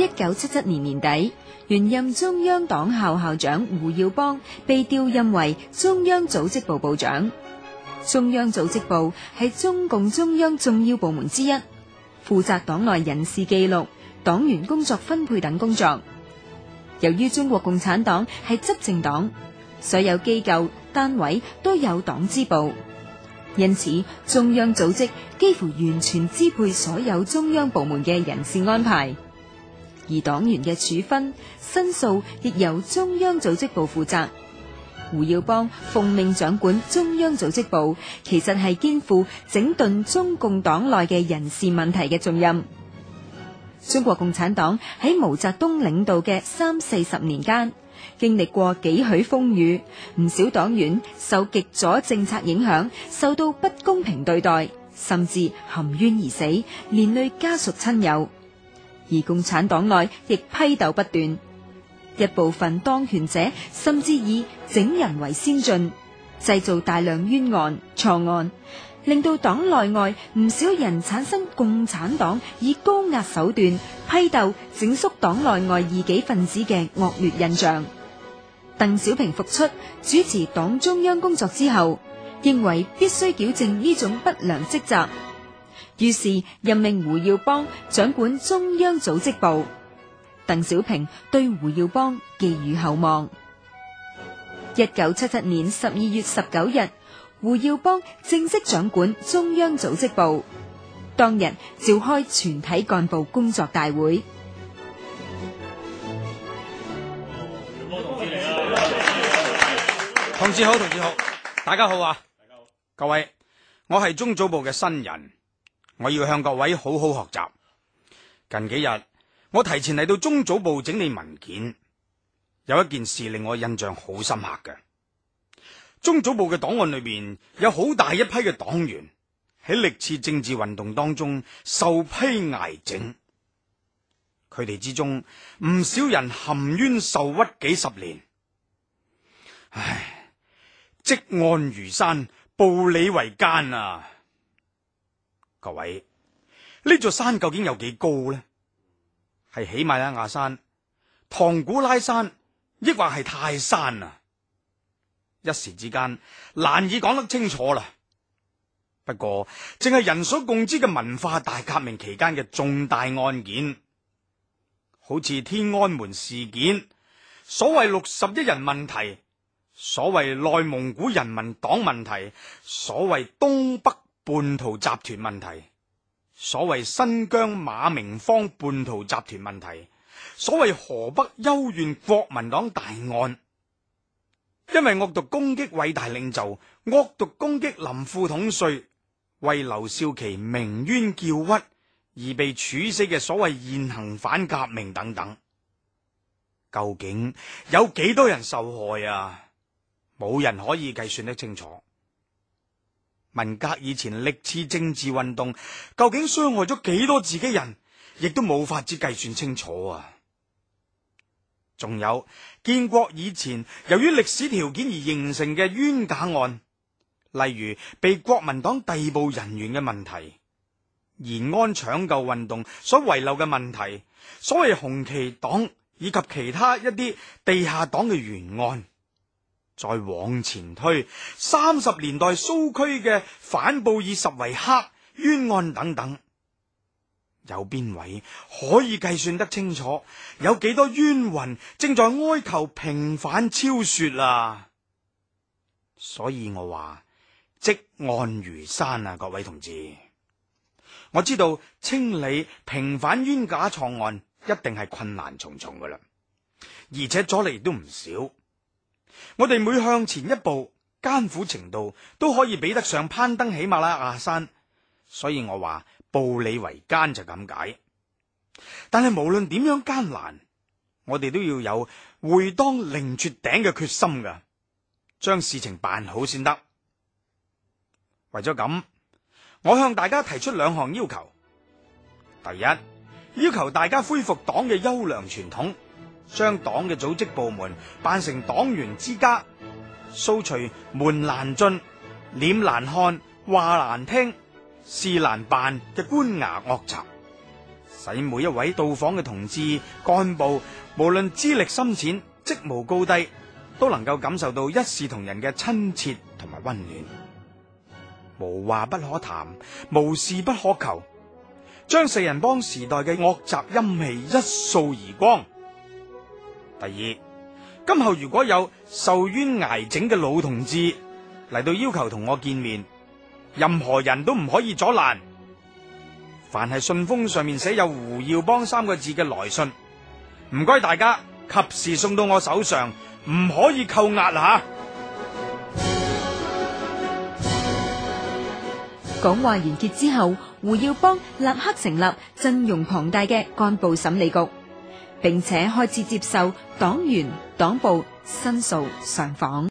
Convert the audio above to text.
1977年年底，原任中央黨校校長胡耀邦被調任為中央組織部部長。中央組織部係中共中央重要部門之一，負責黨內人事記錄、黨員工作分配等工作。由於中國共產黨係執政黨，所有機構單位都有黨支部，因此中央組織幾乎完全支配所有中央部門嘅人事安排，而黨員嘅處分、申訴亦由中央組織部負責。胡耀邦奉命掌管中央組織部，其實係肩負整頓中共黨內嘅人事問題嘅重任。中國共產黨喺毛澤東領導嘅30-40年間，經歷過幾許風雨，唔少黨員受極左政策影響，受到不公平對待，甚至含冤而死，連累家屬親友。而共產黨內亦批鬥不斷，一部分當權者甚至以整人為先進，製造大量冤案錯案，令到黨內外唔少人產生共產黨以高壓手段批鬥整肅黨內外異己分子嘅惡劣印象。鄧小平復出主持黨中央工作之後，認為必須矯正呢種不良職責，於是任命胡耀邦掌管中央組織部。鄧小平對胡耀邦寄予厚望。1977年12月19日，胡耀邦正式掌管中央組織部，當日召開全體幹部工作大會。 同志好，同志好，大家好啊！各位，我係中組部嘅新人，我要向各位好好學習。近幾日，我提前嚟到中組部整理文件，有一件事令我印象好深刻嘅。中組部嘅檔案裏邊有好大一批嘅黨員喺歷次政治運動當中受批挨整，佢哋之中唔少人含冤受屈幾十年。唉，積案如山，暴李為奸啊！各位，呢座山究竟有幾高呢？係喜馬拉雅山、唐古拉山，抑或係泰山啊？一時之間難以講得清楚啦。不過，正係人所共知嘅文化大革命期間嘅重大案件，好似天安門事件、所謂61人問題、所謂內蒙古人民黨問題、所謂東北叛徒集團問題、所謂新疆馬明芳叛徒集團問題、所謂河北幽縣國民黨大案，因為惡毒攻擊偉大領袖、惡毒攻擊林副統帥、為劉少奇鳴冤叫屈而被處死嘅所謂現行反革命等等，究竟有幾多人受害啊？冇人可以計算得清楚。文革以前歷次政治運動究竟傷害咗幾多自己人，亦都冇法子計算清楚啊！仲有建國以前由於歷史條件而形成嘅冤假案，例如被國民黨逮捕人員嘅問題，延安搶救運動所遺留嘅問題，所謂紅旗黨以及其他一啲地下黨嘅懸案，再往前推30年代蘇區嘅反布爾什維克冤案等等，有邊位可以計算得清楚有幾多冤魂正在哀求平反昭雪啊？所以我話積案如山啊，各位同志，我知道清理平反冤假錯案一定係困難重重噶啦，而且阻力都唔少。我哋每向前一步，艱苦程度都可以比得上攀登喜馬拉雅山，所以我話暴李為奸就咁解。但係無論點樣艱難，我哋都要有會當凌絕頂嘅決心噶，將事情辦好先得。為咗咁，我向大家提出2項要求。第一，要求大家恢復黨嘅優良傳統，將黨嘅組織部門辦成黨員之家，掃除門難進、臉難看、話難聽、事難辦嘅官衙惡賊， 使每一位到訪嘅同志幹部，無論資歷深淺、職務高低，都能夠感受到一視同仁嘅親切同埋溫暖。無話不可談，無事不可求，將四人幫時代嘅惡習陰氣一掃而光。第二，今後如果有受冤挨整嘅老同志嚟到要求同我見面，任何人都唔可以阻攔。凡係信封上面寫有胡耀邦3個字嘅來信，唔該大家及時送到我手上，唔可以扣押吓。 講話完結之後，胡耀邦立刻成立陣容龐大嘅幹部審理局，並且開始接受黨員黨部申訴上訪。